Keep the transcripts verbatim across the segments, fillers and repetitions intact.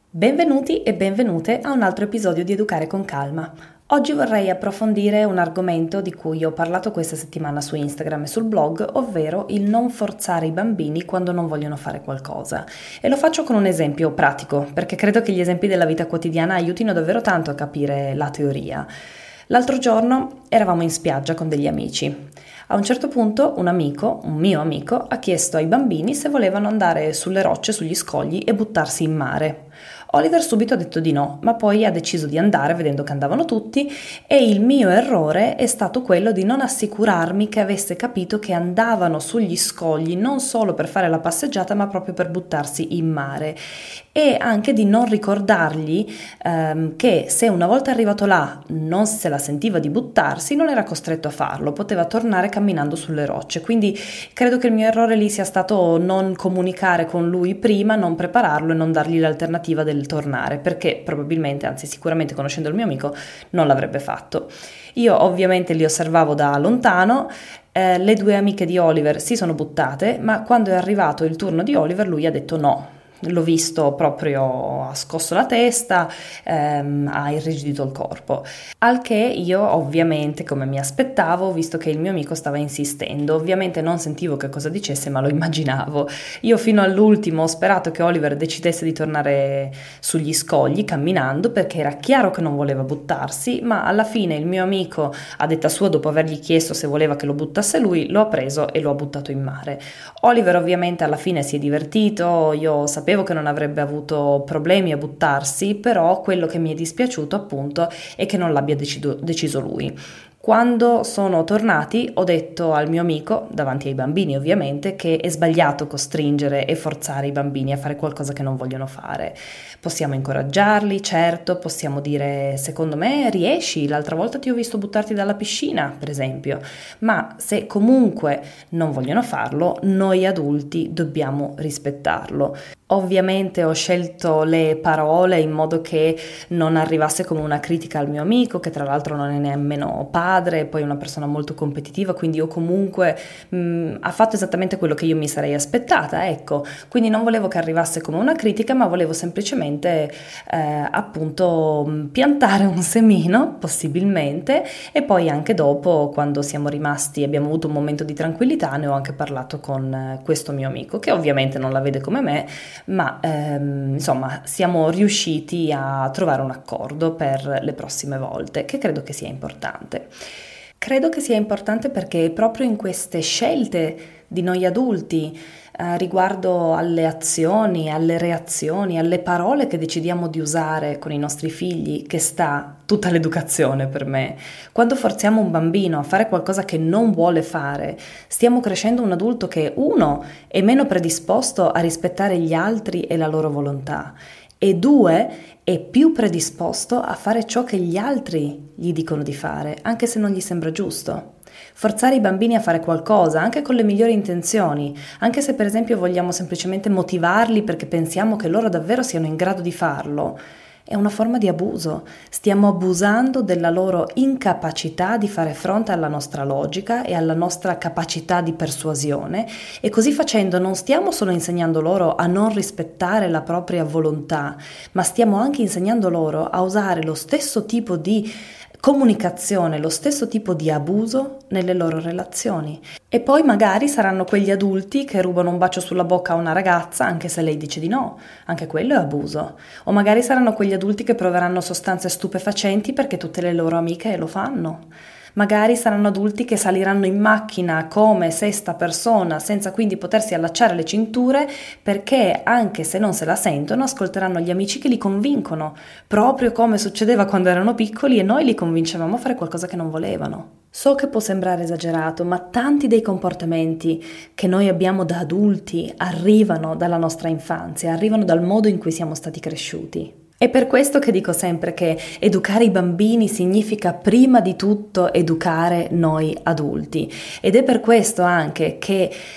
Benvenuti e benvenute a un altro episodio di Educare con Calma. Oggi vorrei approfondire un argomento di cui ho parlato questa settimana su Instagram e sul blog, ovvero il non forzare i bambini quando non vogliono fare qualcosa. E lo faccio con un esempio pratico, perché credo che gli esempi della vita quotidiana aiutino davvero tanto a capire la teoria. L'altro giorno eravamo in spiaggia con degli amici. A un certo punto un amico, un mio amico, ha chiesto ai bambini se volevano andare sulle rocce, sugli scogli e buttarsi in mare. Oliver subito ha detto di no, ma poi ha deciso di andare vedendo che andavano tutti e il mio errore è stato quello di non assicurarmi che avesse capito che andavano sugli scogli non solo per fare la passeggiata ma proprio per buttarsi in mare e anche di non ricordargli ehm, che se una volta arrivato là non se la sentiva di buttarsi non era costretto a farlo, poteva tornare camminando sulle rocce. Quindi credo che il mio errore lì sia stato non comunicare con lui prima, non prepararlo e non dargli l'alternativa del tornare, perché probabilmente, anzi sicuramente conoscendo il mio amico, non l'avrebbe fatto. Io ovviamente li osservavo da lontano, eh, le due amiche di Oliver si sono buttate, ma quando è arrivato il turno di Oliver lui ha detto no. L'ho visto proprio, ha scosso la testa, ehm, ha irrigidito il corpo. Al che io ovviamente, come mi aspettavo, visto che il mio amico stava insistendo, ovviamente non sentivo che cosa dicesse, ma lo immaginavo. Io fino all'ultimo ho sperato che Oliver decidesse di tornare sugli scogli camminando, perché era chiaro che non voleva buttarsi, ma alla fine il mio amico, a detta sua, dopo avergli chiesto se voleva che lo buttasse lui, lo ha preso e lo ha buttato in mare. Oliver ovviamente alla fine si è divertito, io sapevo che non avrebbe avuto problemi a buttarsi, però quello che mi è dispiaciuto appunto è che non l'abbia decido, deciso lui. Quando sono tornati ho detto al mio amico, davanti ai bambini ovviamente, che è sbagliato costringere e forzare i bambini a fare qualcosa che non vogliono fare. Possiamo incoraggiarli, certo, possiamo dire secondo me riesci, l'altra volta ti ho visto buttarti dalla piscina, per esempio, ma se comunque non vogliono farlo, noi adulti dobbiamo rispettarlo. Ovviamente ho scelto le parole in modo che non arrivasse come una critica al mio amico, che tra l'altro non è nemmeno padre, poi è una persona molto competitiva, quindi io comunque mh, ha fatto esattamente quello che io mi sarei aspettata, ecco. Quindi non volevo che arrivasse come una critica, ma volevo semplicemente eh, appunto piantare un semino, possibilmente, e poi anche dopo, quando siamo rimasti, abbiamo avuto un momento di tranquillità, ne ho anche parlato con eh, questo mio amico, che ovviamente non la vede come me, ma ehm, insomma siamo riusciti a trovare un accordo per le prossime volte, che credo che sia importante. Credo che sia importante perché proprio in queste scelte di noi adulti eh, riguardo alle azioni, alle reazioni, alle parole che decidiamo di usare con i nostri figli, che sta tutta l'educazione per me. Quando forziamo un bambino a fare qualcosa che non vuole fare, stiamo crescendo un adulto che, uno, è meno predisposto a rispettare gli altri e la loro volontà, e due, è più predisposto a fare ciò che gli altri gli dicono di fare, anche se non gli sembra giusto. Forzare i bambini a fare qualcosa, anche con le migliori intenzioni, anche se per esempio vogliamo semplicemente motivarli perché pensiamo che loro davvero siano in grado di farlo, è una forma di abuso. Stiamo abusando della loro incapacità di fare fronte alla nostra logica e alla nostra capacità di persuasione, e così facendo non stiamo solo insegnando loro a non rispettare la propria volontà, ma stiamo anche insegnando loro a usare lo stesso tipo di comunicazione, lo stesso tipo di abuso nelle loro relazioni. E poi magari saranno quegli adulti che rubano un bacio sulla bocca a una ragazza anche se lei dice di no, anche quello è abuso. O magari saranno quegli adulti che proveranno sostanze stupefacenti perché tutte le loro amiche lo fanno. Magari saranno adulti che saliranno in macchina come sesta persona senza quindi potersi allacciare le cinture, perché anche se non se la sentono ascolteranno gli amici che li convincono, proprio come succedeva quando erano piccoli e noi li convincevamo a fare qualcosa che non volevano. So che può sembrare esagerato, ma tanti dei comportamenti che noi abbiamo da adulti arrivano dalla nostra infanzia, arrivano dal modo in cui siamo stati cresciuti. È per questo che dico sempre che educare i bambini significa prima di tutto educare noi adulti, ed è per questo anche che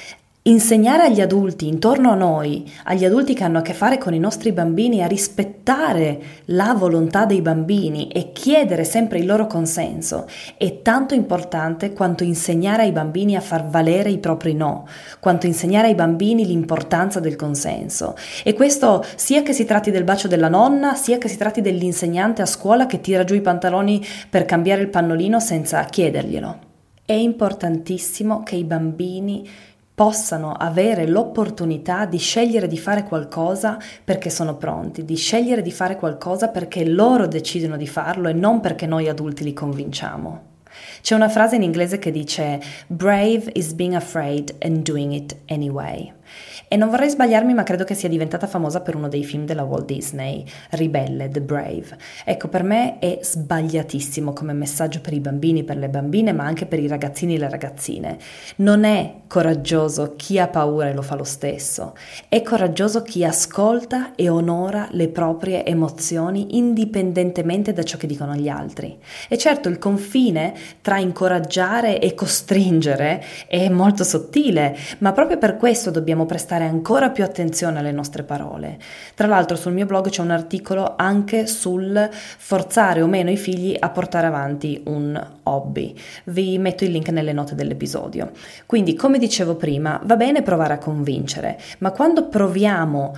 Insegnare agli adulti intorno a noi, agli adulti che hanno a che fare con i nostri bambini, a rispettare la volontà dei bambini e chiedere sempre il loro consenso è tanto importante quanto insegnare ai bambini a far valere i propri no, quanto insegnare ai bambini l'importanza del consenso. E questo sia che si tratti del bacio della nonna, sia che si tratti dell'insegnante a scuola che tira giù i pantaloni per cambiare il pannolino senza chiederglielo. È importantissimo che i bambini possano avere l'opportunità di scegliere di fare qualcosa perché sono pronti, di scegliere di fare qualcosa perché loro decidono di farlo e non perché noi adulti li convinciamo. C'è una frase in inglese che dice "Brave is being afraid and doing it anyway". E non vorrei sbagliarmi, ma credo che sia diventata famosa per uno dei film della Walt Disney, Ribelle, The Brave. Ecco, per me è sbagliatissimo come messaggio per i bambini, per le bambine, ma anche per i ragazzini e le ragazzine. Non è coraggioso chi ha paura e lo fa lo stesso, è coraggioso chi ascolta e onora le proprie emozioni indipendentemente da ciò che dicono gli altri. E certo, il confine tra incoraggiare e costringere è molto sottile, ma proprio per questo dobbiamo prestare ancora più attenzione alle nostre parole. Tra l'altro sul mio blog c'è un articolo anche sul forzare o meno i figli a portare avanti un hobby. Vi metto il link nelle note dell'episodio. Quindi, come dicevo prima, va bene provare a convincere, ma quando proviamo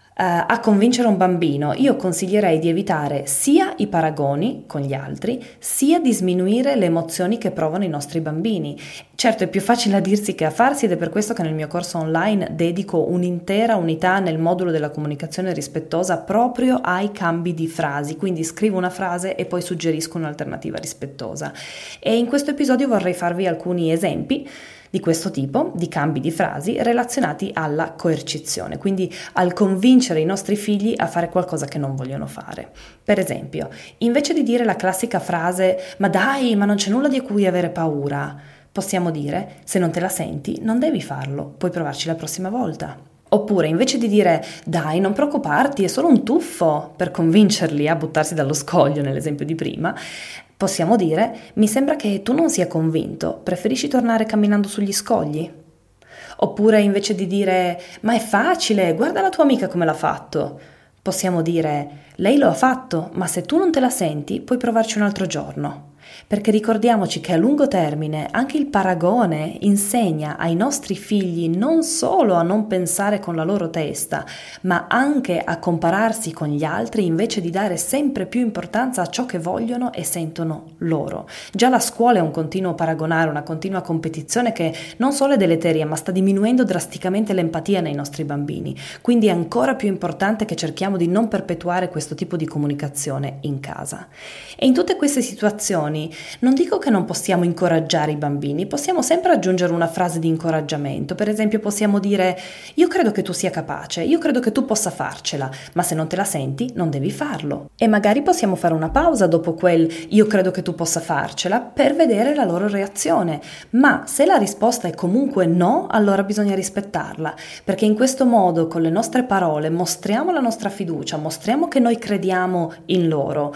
a convincere un bambino, io consiglierei di evitare sia i paragoni con gli altri, sia di sminuire le emozioni che provano i nostri bambini. Certo, è più facile a dirsi che a farsi ed è per questo che nel mio corso online dedico un'intera unità nel modulo della comunicazione rispettosa proprio ai cambi di frasi, quindi scrivo una frase e poi suggerisco un'alternativa rispettosa. E in questo episodio vorrei farvi alcuni esempi di questo tipo, di cambi di frasi relazionati alla coercizione, quindi al convincere i nostri figli a fare qualcosa che non vogliono fare. Per esempio, invece di dire la classica frase "ma dai, ma non c'è nulla di cui avere paura", possiamo dire "se non te la senti, non devi farlo, puoi provarci la prossima volta". Oppure, invece di dire "dai, non preoccuparti, è solo un tuffo", per convincerli a buttarsi dallo scoglio nell'esempio di prima, possiamo dire "mi sembra che tu non sia convinto, preferisci tornare camminando sugli scogli?". Oppure, invece di dire "ma è facile, guarda la tua amica come l'ha fatto", possiamo dire "lei lo ha fatto, ma se tu non te la senti, puoi provarci un altro giorno". Perché ricordiamoci che a lungo termine anche il paragone insegna ai nostri figli non solo a non pensare con la loro testa, ma anche a compararsi con gli altri invece di dare sempre più importanza a ciò che vogliono e sentono loro. Già la scuola è un continuo paragonare, una continua competizione che non solo è deleteria, ma sta diminuendo drasticamente l'empatia nei nostri bambini. Quindi è ancora più importante che cerchiamo di non perpetuare questo tipo di comunicazione in casa. E in tutte queste situazioni non dico che non possiamo incoraggiare i bambini, possiamo sempre aggiungere una frase di incoraggiamento. Per esempio possiamo dire "io credo che tu sia capace, io credo che tu possa farcela, ma se non te la senti non devi farlo". E magari possiamo fare una pausa dopo quel "io credo che tu possa farcela" per vedere la loro reazione. Ma se la risposta è comunque no, allora bisogna rispettarla, perché in questo modo con le nostre parole mostriamo la nostra fiducia, mostriamo che noi crediamo in loro,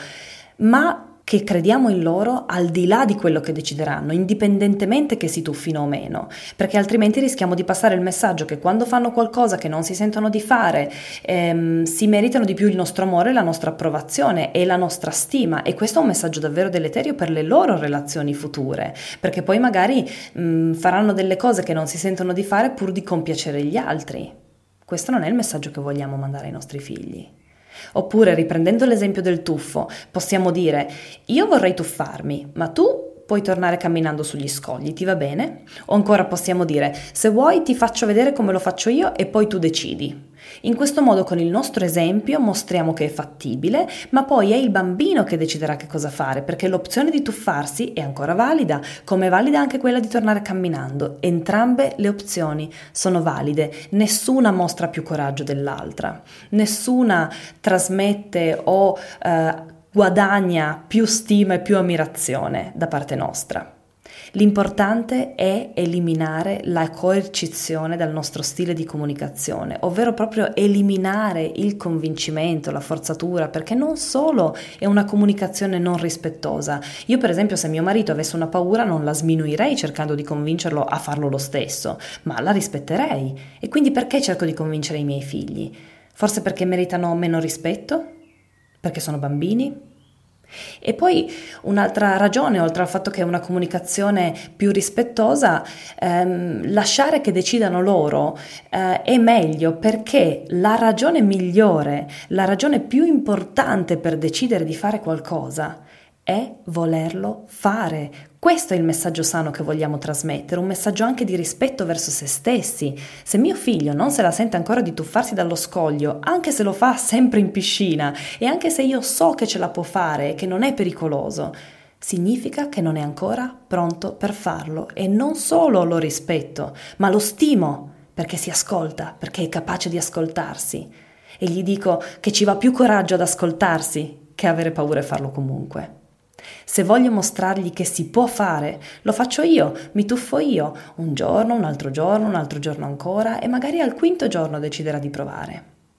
ma che crediamo in loro al di là di quello che decideranno, indipendentemente che si tuffino o meno, perché altrimenti rischiamo di passare il messaggio che quando fanno qualcosa che non si sentono di fare ehm, si meritano di più il nostro amore, la nostra approvazione e la nostra stima, e questo è un messaggio davvero deleterio per le loro relazioni future, perché poi magari mh, faranno delle cose che non si sentono di fare pur di compiacere gli altri. Questo non è il messaggio che vogliamo mandare ai nostri figli. Oppure, riprendendo l'esempio del tuffo, possiamo dire "io vorrei tuffarmi, ma tu puoi tornare camminando sugli scogli, ti va bene?". O ancora possiamo dire "se vuoi ti faccio vedere come lo faccio io e poi tu decidi". In questo modo, con il nostro esempio, mostriamo che è fattibile, ma poi è il bambino che deciderà che cosa fare, perché l'opzione di tuffarsi è ancora valida, come è valida anche quella di tornare camminando. Entrambe le opzioni sono valide, nessuna mostra più coraggio dell'altra, nessuna trasmette o eh, guadagna più stima e più ammirazione da parte nostra. L'importante è eliminare la coercizione dal nostro stile di comunicazione, ovvero proprio eliminare il convincimento, la forzatura, perché non solo è una comunicazione non rispettosa. Io per esempio, se mio marito avesse una paura, non la sminuirei cercando di convincerlo a farlo lo stesso, ma la rispetterei. E quindi perché cerco di convincere i miei figli? Forse perché meritano meno rispetto? Perché sono bambini? E poi un'altra ragione, oltre al fatto che è una comunicazione più rispettosa, ehm, lasciare che decidano loro eh, è meglio, perché la ragione migliore, la ragione più importante per decidere di fare qualcosa è volerlo fare. Questo è il messaggio sano che vogliamo trasmettere, un messaggio anche di rispetto verso se stessi. Se mio figlio non se la sente ancora di tuffarsi dallo scoglio, anche se lo fa sempre in piscina e anche se io so che ce la può fare e che non è pericoloso, significa che non è ancora pronto per farlo. E non solo lo rispetto, ma lo stimo perché si ascolta, perché è capace di ascoltarsi. E gli dico che ci va più coraggio ad ascoltarsi che avere paura e farlo comunque. Se voglio mostrargli che si può fare, lo faccio io, mi tuffo io, un giorno, un altro giorno, un altro giorno ancora, e magari al quinto giorno deciderà di provare.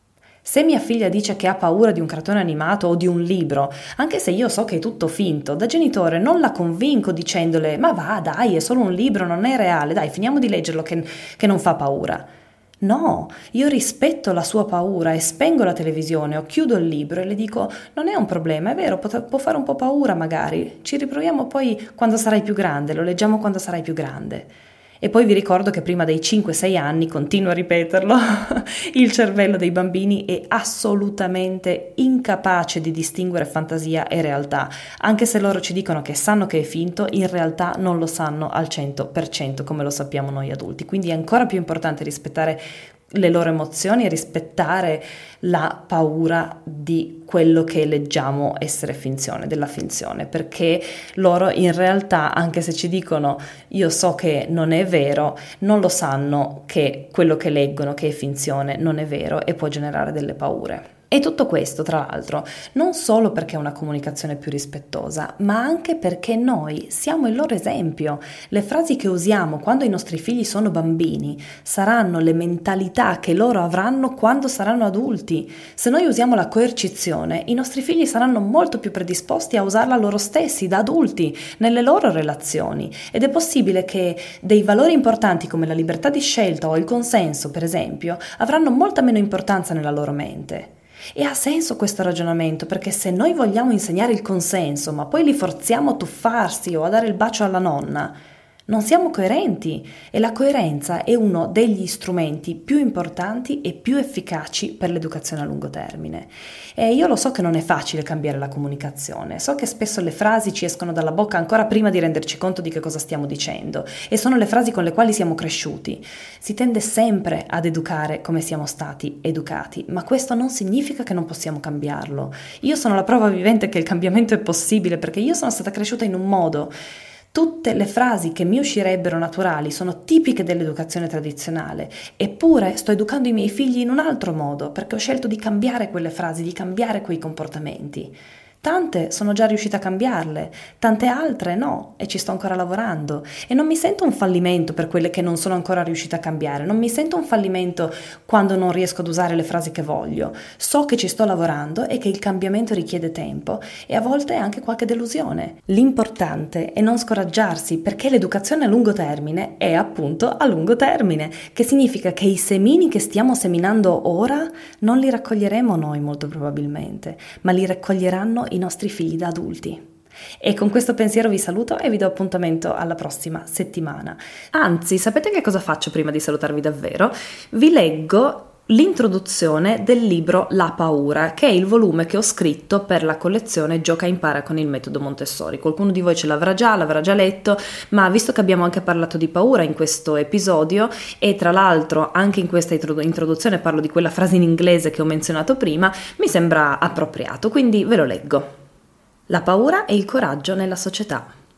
Se mia figlia dice che ha paura di un cartone animato o di un libro, anche se io so che è tutto finto, da genitore non la convinco dicendole «ma va, dai, è solo un libro, non è reale, dai, finiamo di leggerlo che, che non fa paura». No, io rispetto la sua paura e spengo la televisione o chiudo il libro e le dico non è un problema, è vero, può, può fare un po' paura magari, ci riproviamo poi quando sarai più grande, lo leggiamo quando sarai più grande. E poi vi ricordo che prima dei cinque sei anni, continuo a ripeterlo, il cervello dei bambini è assolutamente incapace di distinguere fantasia e realtà. Anche se loro ci dicono che sanno che è finto, in realtà non lo sanno al cento per cento come lo sappiamo noi adulti. Quindi è ancora più importante rispettare le loro emozioni e rispettare la paura di quello che leggiamo essere finzione, della finzione, perché loro in realtà, anche se ci dicono io so che non è vero, non lo sanno che quello che leggono, che è finzione, non è vero e può generare delle paure. E tutto questo, tra l'altro, non solo perché è una comunicazione più rispettosa, ma anche perché noi siamo il loro esempio. Le frasi che usiamo quando i nostri figli sono bambini saranno le mentalità che loro avranno quando saranno adulti. Se noi usiamo la coercizione, i nostri figli saranno molto più predisposti a usarla loro stessi, da adulti, nelle loro relazioni. Ed è possibile che dei valori importanti come la libertà di scelta o il consenso, per esempio, avranno molta meno importanza nella loro mente. E ha senso questo ragionamento, perché se noi vogliamo insegnare il consenso, ma poi li forziamo a tuffarsi o a dare il bacio alla nonna, non siamo coerenti, e la coerenza è uno degli strumenti più importanti e più efficaci per l'educazione a lungo termine. E io lo so che non è facile cambiare la comunicazione, so che spesso le frasi ci escono dalla bocca ancora prima di renderci conto di che cosa stiamo dicendo, e sono le frasi con le quali siamo cresciuti. Si tende sempre ad educare come siamo stati educati, ma questo non significa che non possiamo cambiarlo. Io sono la prova vivente che il cambiamento è possibile, perché io sono stata cresciuta in un modo. Tutte le frasi che mi uscirebbero naturali sono tipiche dell'educazione tradizionale, eppure sto educando i miei figli in un altro modo, perché ho scelto di cambiare quelle frasi, di cambiare quei comportamenti. Tante sono già riuscita a cambiarle, tante altre no, e ci sto ancora lavorando. E non mi sento un fallimento per quelle che non sono ancora riuscita a cambiare, non mi sento un fallimento quando non riesco ad usare le frasi che voglio. So che ci sto lavorando e che il cambiamento richiede tempo e a volte anche qualche delusione. L'importante è non scoraggiarsi, perché l'educazione a lungo termine è appunto a lungo termine, che significa che i semini che stiamo seminando ora non li raccoglieremo noi molto probabilmente, ma li raccoglieranno i nostri figli da adulti. E con questo pensiero vi saluto e vi do appuntamento alla prossima settimana. Anzi, sapete che cosa faccio prima di salutarvi davvero? Vi leggo l'introduzione del libro La paura, che è il volume che ho scritto per la collezione Gioca e impara con il metodo Montessori. Qualcuno di voi ce l'avrà già, l'avrà già letto, ma visto che abbiamo anche parlato di paura in questo episodio e tra l'altro anche in questa introduzione parlo di quella frase in inglese che ho menzionato prima, mi sembra appropriato, quindi ve lo leggo. La paura e il coraggio nella società.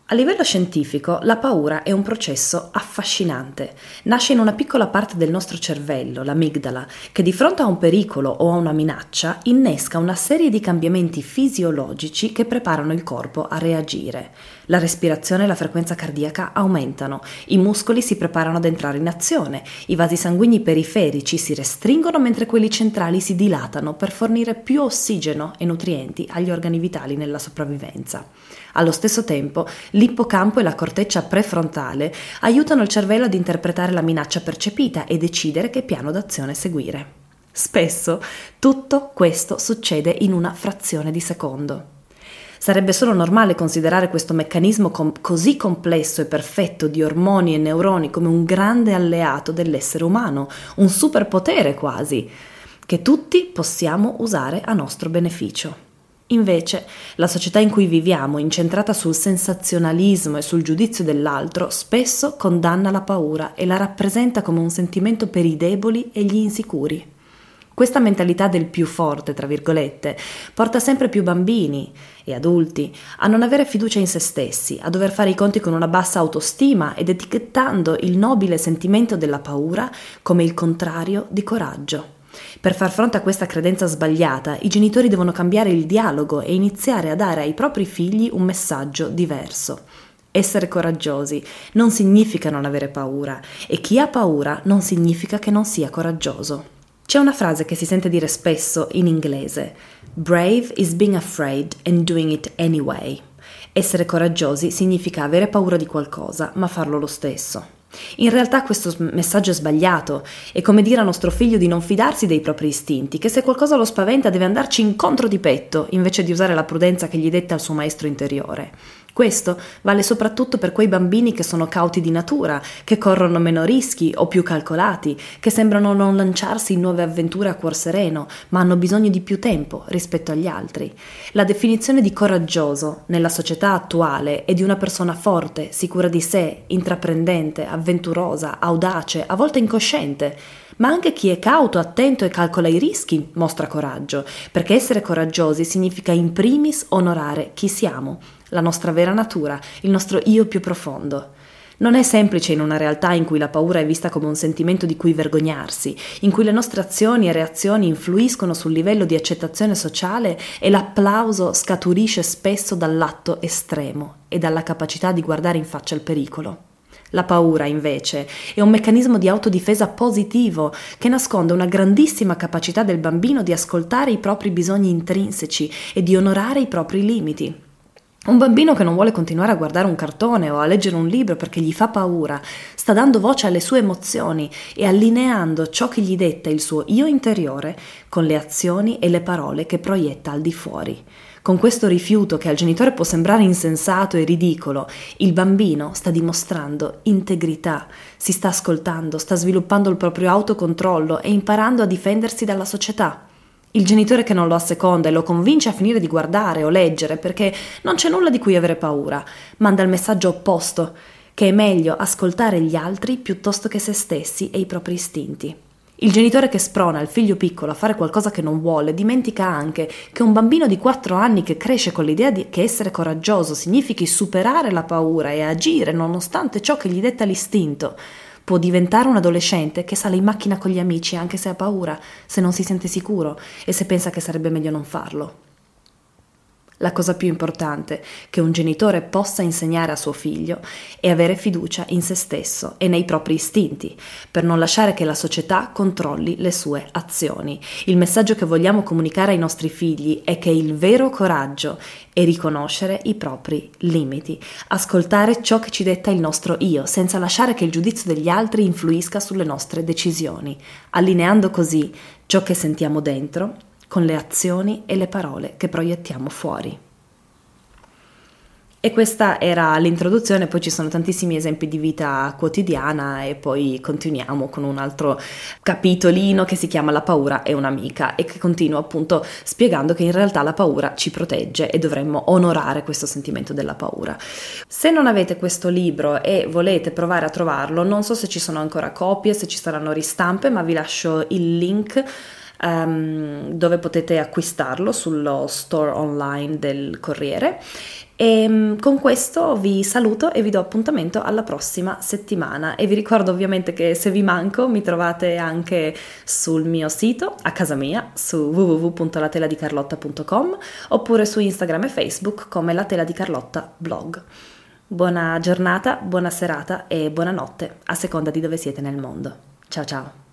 A livello scientifico, la paura è un processo affascinante. Nasce in una piccola parte del nostro cervello, l'amigdala, che di fronte a un pericolo o a una minaccia innesca una serie di cambiamenti fisiologici che preparano il corpo a reagire. La respirazione e la frequenza cardiaca aumentano, i muscoli si preparano ad entrare in azione, i vasi sanguigni periferici si restringono mentre quelli centrali si dilatano per fornire più ossigeno e nutrienti agli organi vitali nella sopravvivenza. Allo stesso tempo, l'ippocampo e la corteccia prefrontale aiutano il cervello ad interpretare la minaccia percepita e decidere che piano d'azione seguire. Spesso tutto questo succede in una frazione di secondo. Sarebbe solo normale considerare questo meccanismo com- così complesso e perfetto di ormoni e neuroni come un grande alleato dell'essere umano, un superpotere quasi, che tutti possiamo usare a nostro beneficio. Invece, la società in cui viviamo, incentrata sul sensazionalismo e sul giudizio dell'altro, spesso condanna la paura e la rappresenta come un sentimento per i deboli e gli insicuri. Questa mentalità del più forte, tra virgolette, porta sempre più bambini e adulti a non avere fiducia in se stessi, a dover fare i conti con una bassa autostima ed etichettando il nobile sentimento della paura come il contrario di coraggio. Per far fronte a questa credenza sbagliata, i genitori devono cambiare il dialogo e iniziare a dare ai propri figli un messaggio diverso. Essere coraggiosi non significa non avere paura e chi ha paura non significa che non sia coraggioso. C'è una frase che si sente dire spesso in inglese: "Brave is being afraid and doing it anyway". Essere coraggiosi significa avere paura di qualcosa, ma farlo lo stesso. In realtà questo messaggio è sbagliato, è come dire a nostro figlio di non fidarsi dei propri istinti, che se qualcosa lo spaventa deve andarci incontro di petto, invece di usare la prudenza che gli detta il suo maestro interiore. Questo vale soprattutto per quei bambini che sono cauti di natura, che corrono meno rischi o più calcolati, che sembrano non lanciarsi in nuove avventure a cuor sereno, ma hanno bisogno di più tempo rispetto agli altri. La definizione di coraggioso nella società attuale è di una persona forte, sicura di sé, intraprendente, avventurosa, audace, a volte incosciente. Ma anche chi è cauto, attento e calcola i rischi mostra coraggio, perché essere coraggiosi significa in primis onorare chi siamo, la nostra vera natura, il nostro io più profondo. Non è semplice in una realtà in cui la paura è vista come un sentimento di cui vergognarsi, in cui le nostre azioni e reazioni influiscono sul livello di accettazione sociale e l'applauso scaturisce spesso dall'atto estremo e dalla capacità di guardare in faccia il pericolo. La paura, invece, è un meccanismo di autodifesa positivo che nasconde una grandissima capacità del bambino di ascoltare i propri bisogni intrinseci e di onorare i propri limiti. Un bambino che non vuole continuare a guardare un cartone o a leggere un libro perché gli fa paura, sta dando voce alle sue emozioni e allineando ciò che gli detta il suo io interiore con le azioni e le parole che proietta al di fuori. Con questo rifiuto che al genitore può sembrare insensato e ridicolo, il bambino sta dimostrando integrità, si sta ascoltando, sta sviluppando il proprio autocontrollo e imparando a difendersi dalla società. Il genitore che non lo asseconda e lo convince a finire di guardare o leggere perché non c'è nulla di cui avere paura, manda il messaggio opposto, che è meglio ascoltare gli altri piuttosto che se stessi e i propri istinti. Il genitore che sprona il figlio piccolo a fare qualcosa che non vuole dimentica anche che un bambino di quattro anni che cresce con l'idea di che essere coraggioso significhi superare la paura e agire nonostante ciò che gli detta l'istinto, può diventare un adolescente che sale in macchina con gli amici anche se ha paura, se non si sente sicuro e se pensa che sarebbe meglio non farlo. La cosa più importante che un genitore possa insegnare a suo figlio è avere fiducia in se stesso e nei propri istinti, per non lasciare che la società controlli le sue azioni. Il messaggio che vogliamo comunicare ai nostri figli è che il vero coraggio è riconoscere i propri limiti, ascoltare ciò che ci detta il nostro io, senza lasciare che il giudizio degli altri influisca sulle nostre decisioni, allineando così ciò che sentiamo dentro con le azioni e le parole che proiettiamo fuori. E questa era l'introduzione, poi ci sono tantissimi esempi di vita quotidiana e poi continuiamo con un altro capitolino che si chiama La paura è un'amica e che continua appunto spiegando che in realtà la paura ci protegge e dovremmo onorare questo sentimento della paura. Se non avete questo libro e volete provare a trovarlo, non so se ci sono ancora copie, se ci saranno ristampe, ma vi lascio il link um, dove potete acquistarlo sullo store online del Corriere. E con questo vi saluto e vi do appuntamento alla prossima settimana e vi ricordo ovviamente che se vi manco mi trovate anche sul mio sito a casa mia su w w w punto la tela di carlotta punto com oppure su Instagram e Facebook come La Tela di Carlotta blog. Buona giornata, buona serata e buonanotte a seconda di dove siete nel mondo. Ciao ciao!